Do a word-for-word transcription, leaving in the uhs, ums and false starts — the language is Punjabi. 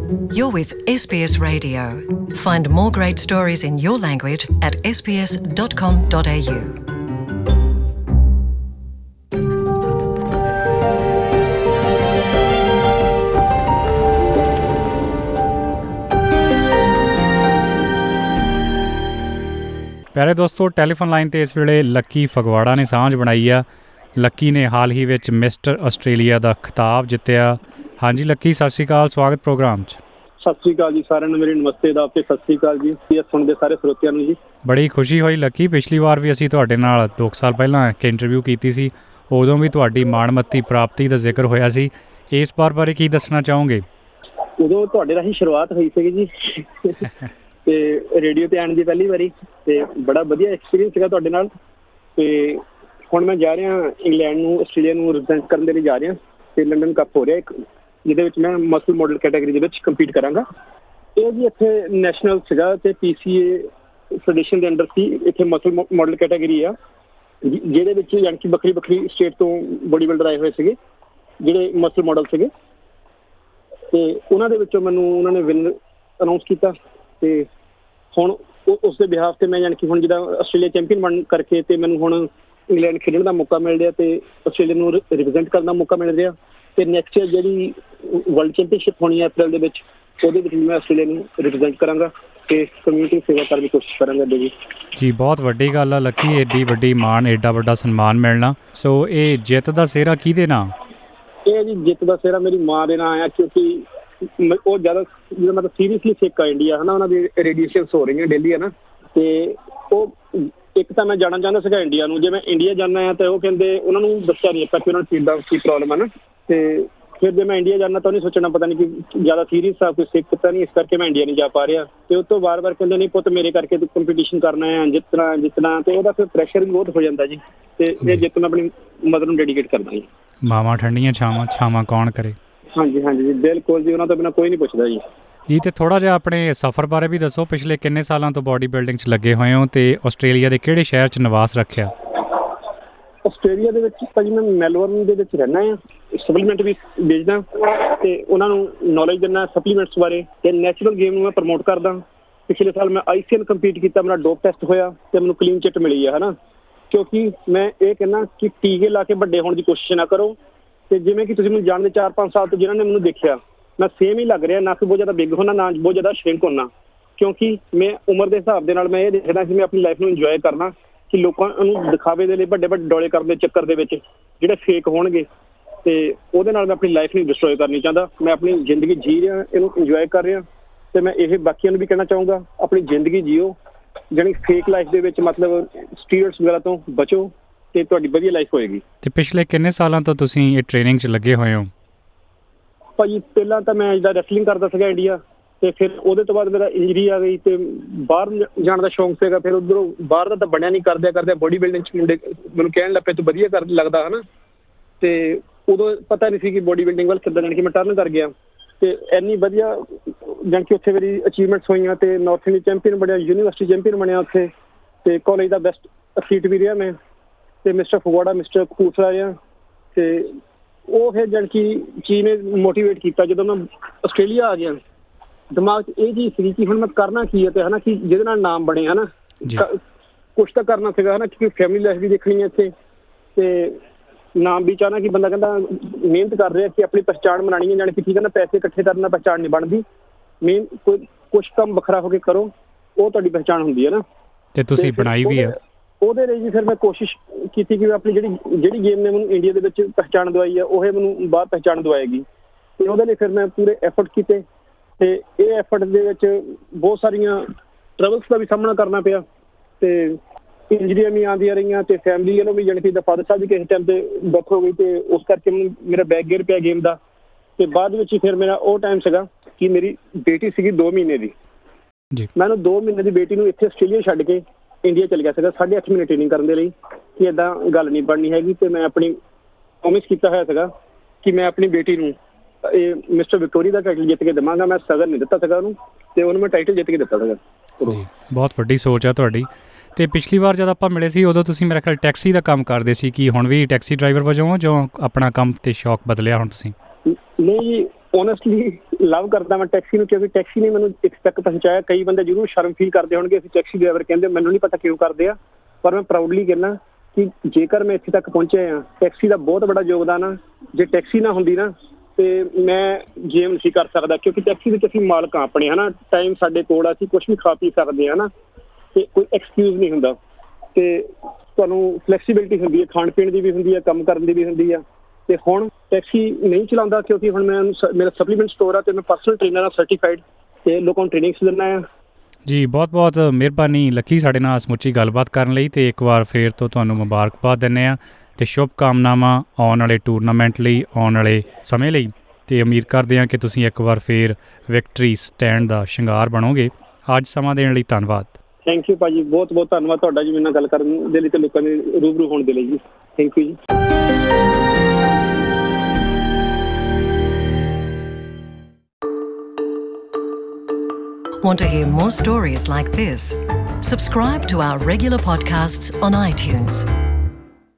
You're with S B S Radio. Find more great stories in your language at s b s dot com dot a u. ਪਿਆਰੇ ਦੋਸਤੋ, ਟੈਲੀਫੋਨ ਲਾਈਨ 'ਤੇ ਇਸ ਵੇਲੇ ਲੱਕੀ ਫਗਵਾੜਾ ਨੇ ਸਾਂਝ ਬਣਾਈ ਆ। ਲੱਕੀ ਨੇ ਹਾਲ ਹੀ ਵਿੱਚ ਮਿਸਟਰ ਆਸਟ੍ਰੇਲੀਆ ਦਾ ਖਿਤਾਬ ਜਿੱਤਿਆ। ਹਾਂਜੀ ਲੱਕੀ, ਸਤਿ ਸ਼੍ਰੀ ਅਕਾਲ, ਸਵਾਗਤ ਪ੍ਰੋਗਰਾਮ 'ਚ। ਸਤਿ ਸ਼੍ਰੀ ਅਕਾਲ ਜੀ ਸਾਰਿਆਂ ਨੂੰ, ਮੇਰੀ ਨਮਸਤੇ ਦਾ ਅਤੇ ਸਤਿ ਸ਼੍ਰੀ ਅਕਾਲ ਜੀ ਸੁਣਦੇ ਸਾਰੇ ਸਰੋਤਿਆਂ ਨੂੰ ਜੀ। ਬੜੀ ਖੁਸ਼ੀ ਹੋਈ ਲੱਕੀ, ਪਿਛਲੀ ਵਾਰ ਵੀ ਅਸੀਂ ਤੁਹਾਡੇ ਨਾਲ ਦੋ ਕੁ ਸਾਲ ਪਹਿਲਾਂ ਇੱਕ ਇੰਟਰਵਿਊ ਕੀਤੀ ਸੀ, ਉਦੋਂ ਵੀ ਤੁਹਾਡੀ ਮਾਣਮੱਤੀ ਪ੍ਰਾਪਤੀ ਦਾ ਜ਼ਿਕਰ ਹੋਇਆ ਸੀ। ਇਸ ਵਾਰ ਬਾਰੇ ਕੀ ਦੱਸਣਾ ਚਾਹੋਗੇ? ਉਦੋਂ ਤੁਹਾਡੇ ਰਾਹੀਂ ਸ਼ੁਰੂਆਤ ਹੋਈ ਸੀਗੀ ਜੀ ਅਤੇ ਰੇਡੀਓ 'ਤੇ ਆਉਣ ਦੀ ਪਹਿਲੀ ਵਾਰੀ, ਅਤੇ ਬੜਾ ਵਧੀਆ ਐਕਸਪੀਰੀਅੰਸ ਸੀਗਾ ਤੁਹਾਡੇ ਨਾਲ। ਅਤੇ ਹੁਣ ਮੈਂ ਜਾ ਰਿਹਾ ਇੰਗਲੈਂਡ ਨੂੰ, ਆਸਟ੍ਰੇਲੀਆ ਨੂੰ ਰਿਪ੍ਰਜੈਂਟ ਕਰਨ ਦੇ ਲਈ ਜਾ ਰਿਹਾ, ਅਤੇ ਲੰਡਨ ਕੱਪ ਹੋ ਰਿਹਾ ਇੱਕ, ਜਿਹਦੇ ਵਿੱਚ ਮੈਂ ਮਸਲ ਮਾਡਲ ਕੈਟਾਗਰੀ ਦੇ ਵਿੱਚ ਕੰਪੀਟ ਕਰਾਂਗਾ। ਇਹ ਜੀ ਇੱਥੇ ਨੈਸ਼ਨਲ ਸੀਗਾ ਅਤੇ ਪੀ ਸੀ ਏ ਫੈਡਰੇਸ਼ਨ ਦੇ ਅੰਡਰ ਸੀ। ਇੱਥੇ ਮਸਲ ਮਾਡਲ ਕੈਟਾਗਰੀ ਆ, ਜਿਹਦੇ ਵਿੱਚ ਯਾਨੀ ਕਿ ਵੱਖਰੀ ਵੱਖਰੀ ਸਟੇਟ ਤੋਂ ਬੋਡੀ ਬਿਲਡਰ ਆਏ ਹੋਏ ਸੀਗੇ, ਜਿਹੜੇ ਮਸਲ ਮਾਡਲ ਸੀਗੇ। ਅਤੇ ਉਹਨਾਂ ਦੇ ਵਿੱਚੋਂ ਮੈਨੂੰ ਉਹਨਾਂ ਨੇ ਵਿਨਰ ਅਨਾਊਂਸ ਕੀਤਾ, ਅਤੇ ਹੁਣ ਉਸ ਦੇ ਬਿਹਾਫ 'ਤੇ ਮੈਂ ਯਾਨੀ ਕਿ ਹੁਣ ਜਿੱਦਾਂ ਆਸਟ੍ਰੇਲੀਆ ਚੈਂਪੀਅਨ ਬਣ ਕਰਕੇ ਅਤੇ ਮੈਨੂੰ ਹੁਣ ਇੰਗਲੈਂਡ ਖੇਡਣ ਦਾ ਮੌਕਾ ਮਿਲ ਰਿਹਾ ਅਤੇ ਆਸਟ੍ਰੇਲੀਆ ਨੂੰ ਰਿਪ੍ਰਜੈਂਟ ਕਰਨ ਦਾ ਮੌਕਾ ਮਿਲ ਰਿਹਾ। ਅਤੇ ਨੈਕਸਟ ਈਅਰ ਜਿਹੜੀ ਵਰਲਡ ਚੈਂਪੀਅਨਸ਼ਿਪ ਹੋਣੀ ਹੈ ਅਪ੍ਰੈਲ ਦੇ ਵਿੱਚ, ਉਹਦੇ ਵਿੱਚ ਮੈਂ ਆਸਟ੍ਰੇਲੀਆ ਨੂੰ ਰਿਪ੍ਰਜੈਂਟ ਕਰਾਂਗਾ ਅਤੇ ਕਮਿਊਨਿਟੀ ਸੇਵਾ ਕਰਨ ਦੀ ਕੋਸ਼ਿਸ਼ ਕਰਾਂਗਾ ਅੱਗੇ ਜੀ। ਜੀ ਬਹੁਤ ਵੱਡੀ ਗੱਲ ਆ ਲੱਕੀ, ਐਡੀ ਵੱਡੀ ਮਾਣ, ਐਡਾ ਵੱਡਾ ਸਨਮਾਨ ਮਿਲਣਾ। ਸੋ ਇਹ ਜਿੱਤ ਦਾ ਸਿਹਰਾ ਕਿਹਦੇ ਨਾਂ? ਇਹ ਜੀ ਜਿੱਤ ਦਾ ਸਿਹਰਾ ਮੇਰੀ ਮਾਂ ਦੇ ਨਾਂ ਆ, ਕਿਉਂਕਿ ਉਹ ਜ਼ਿਆਦਾ ਜਿੱਦਾਂ ਮਤਲਬ ਸੀਰੀਅਸਲੀ ਸਿੱਖ ਆ ਇੰਡੀਆ, ਹੈ ਨਾ, ਉਹਨਾਂ ਦੀ ਰੇਡੀਏਸ਼ਨਸ ਹੋ ਰਹੀਆਂ ਡੇਲੀ, ਹੈ ਨਾ। ਅਤੇ ਉਹ ਇੱਕ ਤਾਂ ਮੈਂ ਜਾਣਾ ਚਾਹੁੰਦਾ ਸੀਗਾ ਇੰਡੀਆ ਨੂੰ। ਜੇ ਮੈਂ ਇੰਡੀਆ ਜਾਂਦਾ ਹਾਂ ਤਾਂ ਉਹ ਕਹਿੰਦੇ ਉਹਨਾਂ ਨੂੰ ਦੱਸਿਆ ਨਹੀਂ ਆਪਾਂ ਕਿ ਉਹਨਾਂ ਨੂੰ ਚੀਜ਼ ਦਾ ਕੀ ਪ੍ਰੋਬਲਮ ਹੈ ਨਾ। ਅਤੇ ਫਿਰ ਜੇ ਮੈਂ ਇੰਡੀਆ ਜਾਂਦਾ ਤਾਂ ਉਹਨੇ ਸੋਚਣਾ ਪਤਾ ਨਹੀਂ ਕਿ ਜ਼ਿਆਦਾ ਸੀਰੀਅਸ ਆ, ਕੋਈ ਸਿੱਖ ਤਾਂ ਨਹੀਂ, ਇਸ ਕਰਕੇ ਮੈਂ ਇੰਡੀਆ ਨਹੀਂ ਜਾ ਪਾ ਰਿਹਾ। ਅਤੇ ਉਹ ਤੋਂ ਵਾਰ ਵਾਰ ਕਹਿੰਦੇ ਨਹੀਂ ਪੁੱਤ ਮੇਰੇ ਕਰਕੇ ਤੂੰ ਕੰਪੀਟੀਸ਼ਨ ਕਰਨਾ ਹੈ, ਜਿੱਤਣਾ ਜਿੱਤਣਾ ਅਤੇ ਉਹਦਾ ਫਿਰ ਪ੍ਰੈਸ਼ਰ ਵੀ ਬਹੁਤ ਹੋ ਜਾਂਦਾ ਜੀ। ਅਤੇ ਇਹ ਜਿੱਤ ਮੈਂ ਆਪਣੀ ਮਦਰ ਨੂੰ ਡੈਡੀਕੇਟ ਕਰਦਾ ਜੀ। ਮਾਵਾਂ ਠੰਡੀਆਂ ਛਾਵਾਂ, ਛਾਵਾਂ ਕੌਣ ਕਰੇ। ਹਾਂਜੀ ਹਾਂਜੀ ਜੀ, ਬਿਲਕੁਲ ਜੀ, ਉਹਨਾਂ ਤੋਂ ਬਿਨਾਂ ਕੋਈ ਨਹੀਂ ਪੁੱਛਦਾ ਜੀ। ਜੀ ਅਤੇ ਥੋੜ੍ਹਾ ਜਿਹਾ ਆਪਣੇ ਸਫ਼ਰ ਬਾਰੇ ਵੀ ਦੱਸੋ। ਪਿਛਲੇ ਕਿੰਨੇ ਸਾਲਾਂ ਤੋਂ ਬੋਡੀ ਬਿਲਡਿੰਗ 'ਚ ਲੱਗੇ ਹੋਏ ਹੋ ਅਤੇ ਆਸਟ੍ਰੇਲੀਆ ਦੇ ਕਿਹੜੇ ਸ਼ਹਿਰ 'ਚ ਨਿਵਾਸ ਰੱਖਿਆ? ਆਸਟ੍ਰੇਲੀਆ ਦੇ ਵਿੱਚ ਭਾਜੀ ਮੈਂ ਮੈਲਬਰਨ ਦੇ ਵਿੱਚ ਰਹਿੰਦਾ ਹਾਂ, ਸਪਲੀਮੈਂਟ ਵੀ ਵੇਚਦਾ ਅਤੇ ਉਹਨਾਂ ਨੂੰ ਨੌਲੇਜ ਦਿੰਦਾ ਸਪਲੀਮੈਂਟਸ ਬਾਰੇ, ਅਤੇ ਨੈਚੁਰਲ ਗੇਮ ਨੂੰ ਮੈਂ ਪ੍ਰਮੋਟ ਕਰਦਾ। ਪਿਛਲੇ ਸਾਲ ਮੈਂ ਆਈ ਸੀ ਐਲ ਕੰਪੀਟ ਕੀਤਾ, ਮੇਰਾ ਡੋਪ ਟੈਸਟ ਹੋਇਆ ਅਤੇ ਮੈਨੂੰ ਕਲੀਨ ਚਿੱਟ ਮਿਲੀ ਹੈ, ਹੈ ਨਾ। ਕਿਉਂਕਿ ਮੈਂ ਇਹ ਕਹਿੰਦਾ ਕਿ ਟੀਕੇ ਲਾ ਕੇ ਵੱਡੇ ਹੋਣ ਦੀ ਕੋਸ਼ਿਸ਼ ਨਾ ਕਰੋ। ਅਤੇ ਜਿਵੇਂ ਕਿ ਤੁਸੀਂ ਮੈਨੂੰ ਜਾਣਦੇ ਚਾਰ ਪੰਜ ਸਾਲ ਤੋਂ ਜਿਹਨਾਂ ਨੇ ਮੈਨੂੰ ਦੇਖਿਆ, ਮੈਂ ਸੇਮ ਹੀ ਲੱਗ ਰਿਹਾ, ਨਾ ਕਿ ਬਹੁਤ ਜ਼ਿਆਦਾ ਬਿੱਗ ਹੋਣਾ, ਨਾ ਬਹੁਤ ਜ਼ਿਆਦਾ ਸ਼ਰਿੰਕ ਹੋਣਾ। ਕਿਉਂਕਿ ਮੈਂ ਉਮਰ ਦੇ ਹਿਸਾਬ ਦੇ ਨਾਲ ਮੈਂ ਇਹ ਦੇਖਦਾ ਕਿ ਮੈਂ ਆਪਣੀ ਲਾਈਫ ਨੂੰ ਇੰਜੋਏ ਕਰਨਾ, ਕਿ ਲੋਕਾਂ ਨੂੰ ਦਿਖਾਵੇ ਦੇ ਲਈ ਵੱਡੇ ਵੱਡੇ ਡੋਲੇ ਕਰਨ ਦੇ ਚੱਕਰ ਦੇ ਵਿੱਚ ਜਿਹੜੇ ਫੇਕ ਹੋਣਗੇ, ਅਤੇ ਉਹਦੇ ਨਾਲ ਮੈਂ ਆਪਣੀ ਲਾਈਫ ਨੂੰ ਡਿਸਟਰੋਏ ਕਰਨੀ ਚਾਹੁੰਦਾ। ਮੈਂ ਆਪਣੀ ਜ਼ਿੰਦਗੀ ਜੀ ਰਿਹਾ, ਇਹਨੂੰ ਇੰਜੋਏ ਕਰ ਰਿਹਾ, ਅਤੇ ਮੈਂ ਇਹ ਬਾਕੀਆਂ ਨੂੰ ਵੀ ਕਹਿਣਾ ਚਾਹੂੰਗਾ ਆਪਣੀ ਜ਼ਿੰਦਗੀ ਜੀਓ, ਜਾਣੀ ਫੇਕ ਲਾਈਫ ਦੇ ਵਿੱਚ ਮਤਲਬ ਸਟੀਰੋਇਡਸ ਵਗੈਰਾ ਤੋਂ ਬਚੋ ਅਤੇ ਤੁਹਾਡੀ ਵਧੀਆ ਲਾਈਫ ਹੋਏਗੀ। ਅਤੇ ਪਿਛਲੇ ਕਿੰਨੇ ਸਾਲਾਂ ਤੋਂ ਤੁਸੀਂ ਇਹ ਟ੍ਰੇਨਿੰਗ 'ਚ ਲੱਗੇ ਹੋਏ ਹੋ? ਭਾਅ ਜੀ ਪਹਿਲਾਂ ਤਾਂ ਮੈਂ ਜਿੱਦਾਂ ਰੈਸਲਿੰਗ ਕਰਦਾ ਸੀਗਾ ਇੰਡੀਆ, ਅਤੇ ਫਿਰ ਉਹਦੇ ਤੋਂ ਬਾਅਦ ਮੇਰਾ ਇੰਜਰੀ ਆ ਗਈ ਅਤੇ ਬਾਹਰ ਜਾਣ ਦਾ ਸ਼ੌਂਕ ਸੀਗਾ। ਫਿਰ ਉੱਧਰੋਂ ਬਾਹਰ ਦਾ ਤਾਂ ਬਣਿਆ ਨਹੀਂ, ਕਰਦਿਆਂ ਕਰਦਿਆਂ ਬੋਡੀ ਬਿਲਡਿੰਗ 'ਚ ਮੁੰਡੇ ਮੈਨੂੰ ਕਹਿਣ ਲੱਗ ਪਏ ਤੂੰ ਵਧੀਆ ਕਰ ਲੱਗਦਾ, ਹੈ ਨਾ। ਅਤੇ ਉਦੋਂ ਪਤਾ ਨਹੀਂ ਸੀ ਕਿ ਬੋਡੀ ਬਿਲਡਿੰਗ ਵੱਲ ਕਿੱਦਾਂ ਜਾਣੀ ਕਿ ਮੈਂ ਟਰਨ ਕਰ ਗਿਆ, ਅਤੇ ਇੰਨੀ ਵਧੀਆ ਜਾਣੀ ਕਿ ਉੱਥੇ ਮੇਰੀ ਅਚੀਵਮੈਂਟਸ ਹੋਈਆਂ, ਅਤੇ ਨਾਰਥ ਇੰਡੀਆ ਚੈਂਪੀਅਨ ਬਣਿਆ, ਯੂਨੀਵਰਸਿਟੀ ਚੈਂਪੀਅਨ ਬਣਿਆ ਉੱਥੇ, ਅਤੇ ਕਾਲਜ ਦਾ ਬੈਸਟ ਅਥਲੀਟ ਵੀ ਰਿਹਾ ਮੈਂ, ਅਤੇ ਮਿਸਟਰ ਫਗਵਾੜਾ, ਮਿਸਟਰ ਕਪੂਰਥਲਾ ਰਿਹਾ। ਅਤੇ ਉਹ ਫਿਰ ਜਾਣੀ ਕਿ ਚੀਜ਼ ਨੇ ਮੋਟੀਵੇਟ ਕੀਤਾ। ਜਦੋਂ ਮੈਂ ਆਸਟ੍ਰੇਲੀਆ ਆ ਗਿਆ, ਦਿਮਾਗ 'ਚ ਇਹ ਚੀਜ਼ ਸੀਗੀ ਕਿ ਹੁਣ ਮੈਂ ਕਰਨਾ ਕੀ ਹੈ, ਅਤੇ ਹੈ ਨਾ ਕਿ ਜਿਹਦੇ ਨਾਲ ਨਾਮ ਬਣੇ, ਹੈ ਨਾ, ਕੁਛ ਤਾਂ ਕਰਨਾ ਸੀਗਾ, ਹੈ ਨਾ, ਕਿਉਂਕਿ ਫੈਮਿਲੀ ਲਾਈਫ ਵੀ ਦੇਖਣੀ ਹੈ ਇੱਥੇ, ਅਤੇ ਨਾਮ ਵੀ ਚਾਹਣਾ ਕਿ ਬੰਦਾ ਕਹਿੰਦਾ ਮਿਹਨਤ ਕਰ ਰਿਹਾ ਕਿ ਆਪਣੀ ਪਹਿਚਾਣ ਬਣਾਉਣੀ ਹੈ, ਜਾਣੀ ਕਿ ਠੀਕ ਹੈ ਨਾ, ਪੈਸੇ ਇਕੱਠੇ ਕਰਨ ਨਾਲ ਪਹਿਚਾਣ ਨਹੀਂ ਬਣਦੀ, ਮੇਨ ਕੋਈ ਕੁਛ ਕੰਮ ਵੱਖਰਾ ਹੋ ਕੇ ਕਰੋ, ਉਹ ਤੁਹਾਡੀ ਪਹਿਚਾਣ ਹੁੰਦੀ ਹੈ ਨਾ। ਅਤੇ ਤੁਸੀਂ ਬਣਾਈ ਵੀ ਹੈ। ਉਹਦੇ ਲਈ ਜੀ ਫਿਰ ਮੈਂ ਕੋਸ਼ਿਸ਼ ਕੀਤੀ ਕਿ ਆਪਣੀ ਜਿਹੜੀ ਜਿਹੜੀ ਗੇਮ ਨੇ ਮੈਨੂੰ ਇੰਡੀਆ ਦੇ ਵਿੱਚ ਪਹਿਚਾਣ ਦਵਾਈ ਹੈ, ਉਹ ਮੈਨੂੰ ਬਾਹਰ ਪਹਿਚਾਣ ਦਵਾਏਗੀ। ਅਤੇ ਉਹਦੇ ਲਈ ਫਿਰ ਮੈਂ ਪੂਰੇ ਐਫਰਟ ਕੀਤੇ, ਅਤੇ ਇਹ ਐਫਰਟ ਦੇ ਵਿੱਚ ਬਹੁਤ ਸਾਰੀਆਂ ਟਰਬਲਸ ਦਾ ਵੀ ਸਾਹਮਣਾ ਕਰਨਾ ਪਿਆ, ਅਤੇ ਇੰਜਰੀਆਂ ਵੀ ਆਉਂਦੀਆਂ ਰਹੀਆਂ, ਅਤੇ ਫੈਮਿਲੀ ਵੱਲੋਂ ਵੀ ਜਾਣੀ ਕਿ ਫਾਦਰ ਸਾਹਿਬ ਦੀ ਕਿਸੇ ਟਾਈਮ 'ਤੇ ਡੈਥ ਹੋ ਗਈ, ਅਤੇ ਉਸ ਕਰਕੇ ਮੈਨੂੰ ਮੇਰਾ ਬੈਕ ਗੇਅਰ ਪਿਆ ਗੇਮ ਦਾ। ਅਤੇ ਬਾਅਦ ਵਿੱਚ ਫਿਰ ਮੇਰਾ ਉਹ ਟਾਈਮ ਸੀਗਾ ਕਿ ਮੇਰੀ ਬੇਟੀ ਸੀਗੀ ਦੋ ਮਹੀਨੇ ਦੀ ਜੀ, ਮੈਂ ਉਹਨੂੰ ਦੋ ਮਹੀਨੇ ਦੀ ਬੇਟੀ ਨੂੰ ਇੱਥੇ ਆਸਟ੍ਰੇਲੀਆ ਛੱਡ ਕੇ ਇੰਡੀਆ ਚਲ ਗਿਆ ਸੀਗਾ ਸਾਢੇ ਅੱਠ ਮਹੀਨੇ ਟ੍ਰੇਨਿੰਗ ਕਰਨ ਦੇ ਲਈ, ਕਿ ਇੱਦਾਂ ਗੱਲ ਨਹੀਂ ਬਣਨੀ ਹੈਗੀ। ਅਤੇ ਮੈਂ ਆਪਣੀ ਪ੍ਰੋਮਿਸ ਕੀਤਾ ਹੋਇਆ ਸੀਗਾ ਕਿ ਮੈਂ ਆਪਣੀ ਬੇਟੀ ਨੂੰ ਇਹ ਮਿਸਟਰ ਵਿਕਟੋਰੀਆ ਦਾ ਟਾਈਟਲ ਜਿੱਤ ਕੇ ਦੇਵਾਂਗਾ। ਮੈਂ ਸਗਨ ਨਹੀਂ ਦਿੱਤਾ ਸੀਗਾ ਉਹਨੂੰ, ਅਤੇ ਉਹਨੂੰ ਮੈਂ ਟਾਈਟਲ ਜਿੱਤ ਕੇ ਦਿੱਤਾ ਸੀਗਾ। ਜੀ ਬਹੁਤ ਵੱਡੀ ਸੋਚ ਆ ਤੁਹਾਡੀ। ਅਤੇ ਪਿਛਲੀ ਵਾਰ ਜਦ ਆਪਾਂ ਮਿਲੇ ਸੀ ਉਦੋਂ ਤੁਸੀਂ ਮੇਰਾ ਖਿਆਲ ਟੈਕਸੀ ਦਾ ਕੰਮ ਕਰਦੇ ਸੀ, ਕਿ ਹੁਣ ਵੀ ਟੈਕਸੀ ਡਰਾਈਵਰ ਵਜੋਂ ਜੋ ਆਪਣਾ ਕੰਮ ਅਤੇ ਸ਼ੌਕ ਬਦਲਿਆ ਹੁਣ ਤੁਸੀਂ? ਨਹੀਂ ਜੀ, ਓਨੈਸਟਲੀ ਲਵ ਕਰਦਾ ਮੈਂ ਟੈਕਸੀ ਨੂੰ, ਕਿਉਂਕਿ ਟੈਕਸੀ ਨੇ ਮੈਨੂੰ ਇੱਥੇ ਤੱਕ ਪਹੁੰਚਾਇਆ। ਕਈ ਬੰਦੇ ਜ਼ਰੂਰ ਸ਼ਰਮ ਫੀਲ ਕਰਦੇ ਹੋਣਗੇ ਅਸੀਂ ਟੈਕਸੀ ਡਰਾਈਵਰ ਕਹਿੰਦੇ, ਮੈਨੂੰ ਨਹੀਂ ਪਤਾ ਕਿਉਂ ਕਰਦੇ ਆ, ਪਰ ਮੈਂ ਪ੍ਰਾਊਡਲੀ ਕਹਿੰਦਾ ਕਿ ਜੇਕਰ ਮੈਂ ਇੱਥੇ ਤੱਕ ਪਹੁੰਚਿਆ ਹਾਂ, ਟੈਕਸੀ ਦਾ ਬਹੁਤ ਵੱਡਾ ਯੋਗਦਾਨ ਆ। ਜੇ ਟੈਕਸੀ ਨਾ ਹੁੰਦੀ ਨਾ ਤੇ ਮੈਂ ਗੇਮ ਨਹੀਂ ਸੀ ਕਰ ਸਕਦਾ, ਕਿਉਂਕਿ ਟੈਕਸੀ ਵਿੱਚ ਅਸੀਂ ਮਾਲਕ ਹਾਂ ਆਪਣੇ, ਹੈ ਨਾ। ਟਾਈਮ ਸਾਡੇ ਕੋਲ ਆ, ਅਸੀਂ ਕੁਛ ਵੀ ਖਾ ਪੀ ਸਕਦੇ ਹਾਂ, ਹੈ ਨਾ, ਅਤੇ ਕੋਈ ਐਕਸਕਿਊਜ਼ ਨਹੀਂ ਹੁੰਦਾ। ਅਤੇ ਤੁਹਾਨੂੰ ਫਲੈਕਸੀਬਿਲਿਟੀ ਹੁੰਦੀ ਹੈ, ਖਾਣ ਪੀਣ ਦੀ ਵੀ ਹੁੰਦੀ ਹੈ, ਕੰਮ ਕਰਨ ਦੀ ਵੀ ਹੁੰਦੀ ਆ। ਅਤੇ ਹੁਣ ਟੈਕਸੀ ਨਹੀਂ ਚਲਾਉਂਦਾ ਕਿਉਂਕਿ ਹੁਣ ਮੈਂ ਮੇਰਾ ਸਪਲੀਮੈਂਟ ਸਟੋਰ ਆ ਅਤੇ ਮੈਂ ਪਰਸਨਲ ਟ੍ਰੇਨਰ ਆ ਸਰਟੀਫਾਈਡ, ਅਤੇ ਲੋਕਾਂ ਨੂੰ ਟ੍ਰੇਨਿੰਗਸ ਦਿੰਦਾ ਆ। ਜੀ ਬਹੁਤ ਬਹੁਤ ਮਿਹਰਬਾਨੀ ਲੱਕੀ ਸਾਡੇ ਨਾਲ ਸਮੁੱਚੀ ਗੱਲਬਾਤ ਕਰਨ ਲਈ, ਅਤੇ ਇੱਕ ਵਾਰ ਫਿਰ ਤੋਂ ਤੁਹਾਨੂੰ ਮੁਬਾਰਕਬਾਦ ਦਿੰਦੇ ਹਾਂ ਅਤੇ ਸ਼ੁਭ ਕਾਮਨਾਵਾਂ ਆਉਣ ਵਾਲੇ ਟੂਰਨਾਮੈਂਟ ਲਈ, ਆਉਣ ਵਾਲੇ ਸਮੇਂ ਲਈ, ਅਤੇ ਉਮੀਦ ਕਰਦੇ ਹਾਂ ਕਿ ਤੁਸੀਂ ਇੱਕ ਵਾਰ ਫਿਰ ਵਿਕਟਰੀ ਸਟੈਂਡ ਦਾ ਸ਼ਿੰਗਾਰ ਬਣੋਗੇ। ਅੱਜ ਸਮਾਂ ਦੇਣ ਲਈ ਧੰਨਵਾਦ। ਥੈਂਕ ਯੂ ਭਾਅ ਜੀ, ਬਹੁਤ ਬਹੁਤ ਧੰਨਵਾਦ ਤੁਹਾਡਾ ਜੀ ਮੇਰੇ ਨਾਲ ਗੱਲ ਕਰਨ ਦੇ ਲਈ ਅਤੇ ਲੋਕਾਂ ਦੇ ਰੂਬਰੂ ਹੋਣ ਦੇ ਲਈ ਜੀ। ਥੈਂਕ ਯੂ ਜੀ। Want to hear more stories like this? Subscribe to our regular podcasts on iTunes.